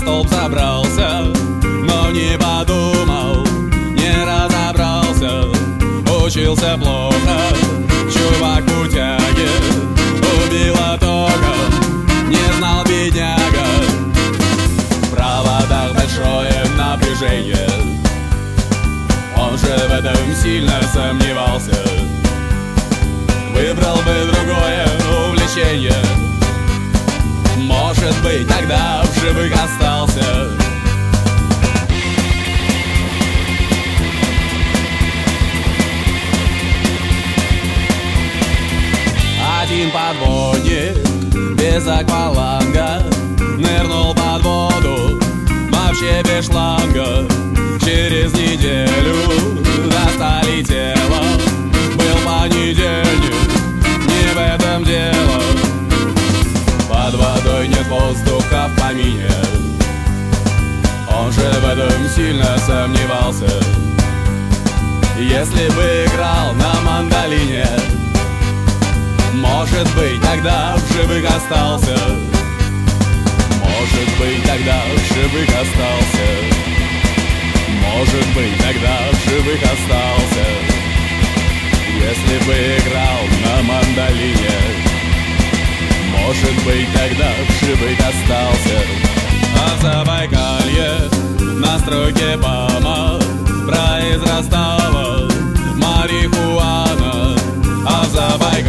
столб забрался, но не подумал, не разобрался. Учился плохо, чувак в утяге, убило током, не знал бедняга. В проводах большое напряжение, он же в этом сильно сомневался. Выбрал бы другое увлечение, может быть, тогда в живых остался. Один подводник без акваланга нырнул под воду, вообще без шланга. Через неделю достали тело, был понедельник, не в этом дело. Под водой нет воздуха в помине, он же в этом сильно сомневался. Если бы играл на мандолине, может быть, тогда в живых остался. Может быть, тогда в живых остался. Может быть, тогда в живых остался. Если бы играл на мандолине, может быть, тогда в живых остался. А в Забайкалье на стройке ПАМа произрастала марихуана. А в Забайкалье